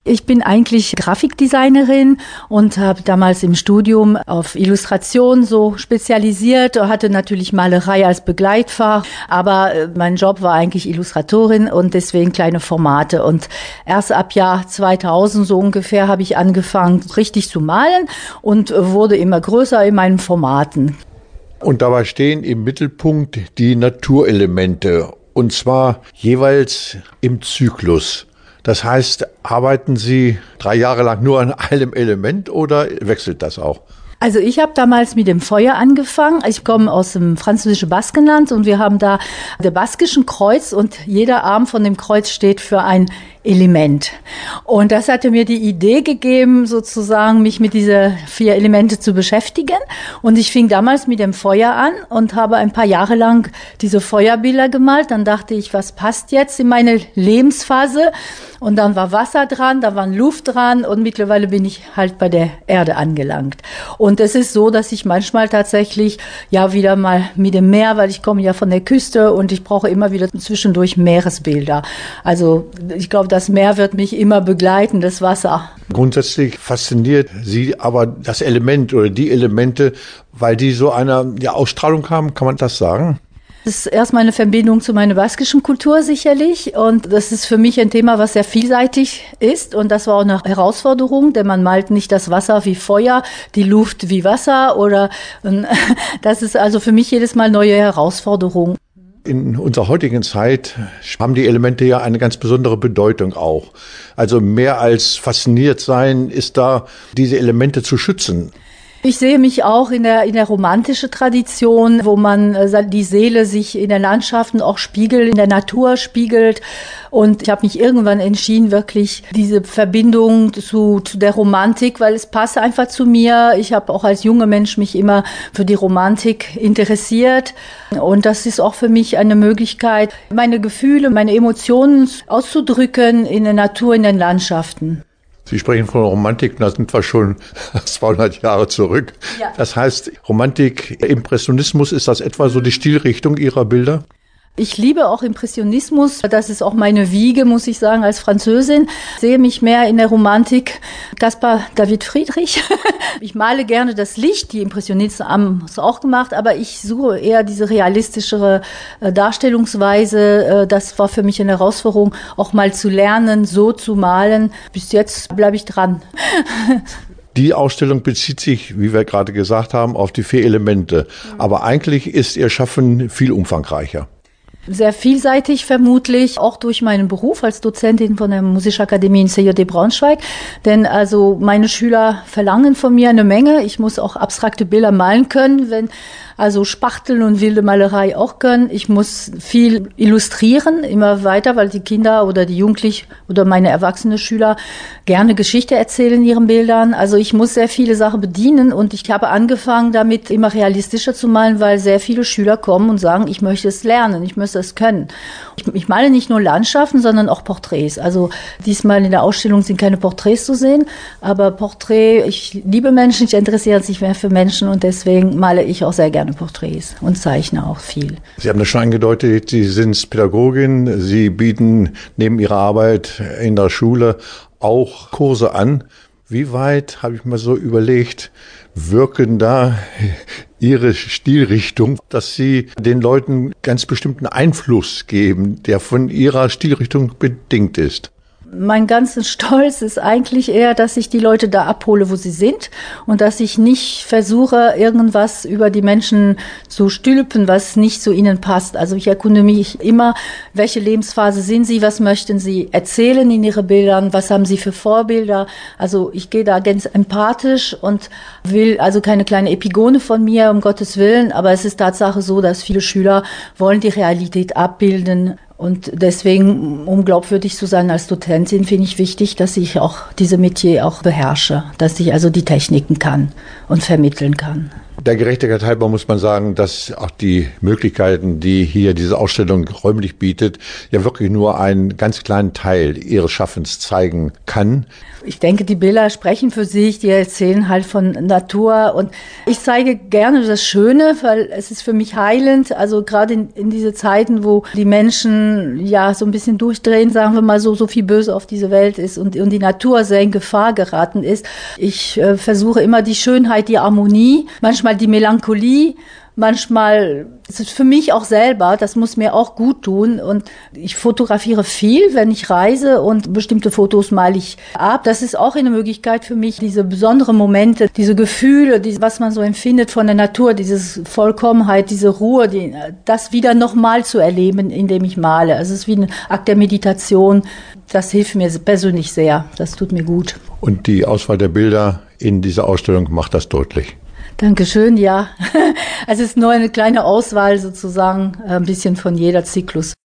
Ich bin eigentlich Grafikdesignerin und habe damals im Studium auf Illustration so spezialisiert, hatte natürlich Malerei als Begleitfach, aber mein Job war eigentlich Illustratorin und deswegen kleine Formate. Und erst ab Jahr 2000 so ungefähr habe ich angefangen, richtig zu malen und wurde immer größer in meinen Formaten. Und dabei stehen im Mittelpunkt die Naturelemente, und zwar jeweils im Zyklus. Das heißt, arbeiten Sie 3 Jahre lang nur an einem Element oder wechselt das auch? Also ich habe damals mit dem Feuer angefangen. Ich komme aus dem französischen Baskenland und wir haben da der baskischen Kreuz und jeder Arm von dem Kreuz steht für ein Element. Und das hatte mir die Idee gegeben, sozusagen mich mit diese 4 Elemente zu beschäftigen. Und ich fing damals mit dem Feuer an und habe ein paar Jahre lang diese Feuerbilder gemalt. Dann dachte ich, was passt jetzt in meine Lebensphase? Und dann war Wasser dran, da war Luft dran und mittlerweile bin ich halt bei der Erde angelangt. Und es ist so, dass ich manchmal tatsächlich ja wieder mal mit dem Meer, weil ich komme ja von der Küste und ich brauche immer wieder zwischendurch Meeresbilder. Also ich glaube, das Meer wird mich immer begleiten, das Wasser. Grundsätzlich fasziniert Sie aber das Element oder die Elemente, weil die so eine Ausstrahlung haben, kann man das sagen? Das ist erstmal eine Verbindung zu meiner baskischen Kultur sicherlich und das ist für mich ein Thema, was sehr vielseitig ist und das war auch eine Herausforderung, denn man malt nicht das Wasser wie Feuer, die Luft wie Wasser oder das ist also für mich jedes Mal neue Herausforderung. In unserer heutigen Zeit haben die Elemente ja eine ganz besondere Bedeutung auch. Also mehr als fasziniert sein ist da, diese Elemente zu schützen. Ich sehe mich auch in der romantischen Tradition, wo man die Seele sich in den Landschaften auch spiegelt, in der Natur spiegelt. Und ich habe mich irgendwann entschieden, wirklich diese Verbindung zu der Romantik, weil es passt einfach zu mir. Ich habe auch als junger Mensch mich immer für die Romantik interessiert. Und das ist auch für mich eine Möglichkeit, meine Gefühle, meine Emotionen auszudrücken in der Natur, in den Landschaften. Sie sprechen von Romantik, da sind wir schon 200 Jahre zurück. Ja. Das heißt, Romantik, Impressionismus, ist das etwa so die Stilrichtung Ihrer Bilder? Ich liebe auch Impressionismus. Das ist auch meine Wiege, muss ich sagen, als Französin. Ich sehe mich mehr in der Romantik. Caspar David Friedrich. Ich male gerne das Licht. Die Impressionisten haben es auch gemacht, aber ich suche eher diese realistischere Darstellungsweise. Das war für mich eine Herausforderung, auch mal zu lernen, so zu malen. Bis jetzt bleibe ich dran. Die Ausstellung bezieht sich, wie wir gerade gesagt haben, auf die 4 Elemente. Aber eigentlich ist Ihr Schaffen viel umfangreicher. Sehr vielseitig vermutlich, auch durch meinen Beruf als Dozentin von der Musikakademie in CJD Braunschweig. Denn also meine Schüler verlangen von mir eine Menge. Ich muss auch abstrakte Bilder malen können, also Spachteln und wilde Malerei auch können. Ich muss viel illustrieren, immer weiter, weil die Kinder oder die Jugendlichen oder meine erwachsenen Schüler gerne Geschichte erzählen in ihren Bildern. Also ich muss sehr viele Sachen bedienen und ich habe angefangen, damit immer realistischer zu malen, weil sehr viele Schüler kommen und sagen, ich möchte es lernen, ich möchte es können. Ich male nicht nur Landschaften, sondern auch Porträts. Also diesmal in der Ausstellung sind keine Porträts zu sehen, aber ich liebe Menschen, ich interessiere mich mehr für Menschen und deswegen male ich auch sehr gerne Porträts und zeichne auch viel. Sie haben das schon angedeutet, Sie sind Pädagogin, Sie bieten neben Ihrer Arbeit in der Schule auch Kurse an. Wie weit, habe ich mal so überlegt, wirken da Ihre Stilrichtung, dass Sie den Leuten ganz bestimmten Einfluss geben, der von Ihrer Stilrichtung bedingt ist? Mein ganzer Stolz ist eigentlich eher, dass ich die Leute da abhole, wo sie sind und dass ich nicht versuche, irgendwas über die Menschen zu stülpen, was nicht zu ihnen passt. Also ich erkunde mich immer, welche Lebensphase sind sie, was möchten sie erzählen in ihren Bildern, was haben sie für Vorbilder. Also ich gehe da ganz empathisch und will also keine kleine Epigone von mir, um Gottes Willen, aber es ist Tatsache so, dass viele Schüler wollen die Realität abbilden. Und deswegen, um glaubwürdig zu sein als Dozentin, finde ich wichtig, dass ich auch diese Metier auch beherrsche, dass ich also die Techniken kann und vermitteln kann. Der Gerechtigkeit halber muss man sagen, dass auch die Möglichkeiten, die hier diese Ausstellung räumlich bietet, ja wirklich nur einen ganz kleinen Teil ihres Schaffens zeigen kann. Ich denke, die Bilder sprechen für sich, die erzählen halt von Natur und ich zeige gerne das Schöne, weil es ist für mich heilend, also gerade in diese Zeiten, wo die Menschen ja so ein bisschen durchdrehen, sagen wir mal so viel Böse auf diese Welt ist und die Natur sehr in Gefahr geraten ist. Ich versuche immer die Schönheit, die Harmonie, manchmal die Melancholie, manchmal ist es für mich auch selber, das muss mir auch gut tun und ich fotografiere viel, wenn ich reise und bestimmte Fotos male ich ab. Das ist auch eine Möglichkeit für mich, diese besonderen Momente, diese Gefühle, was man so empfindet von der Natur, diese Vollkommenheit, diese Ruhe, das wieder nochmal zu erleben, indem ich male. Also es ist wie ein Akt der Meditation. Das hilft mir persönlich sehr. Das tut mir gut. Und die Auswahl der Bilder in dieser Ausstellung macht das deutlich. Dankeschön, ja. Es ist nur eine kleine Auswahl sozusagen, ein bisschen von jeder Zyklus.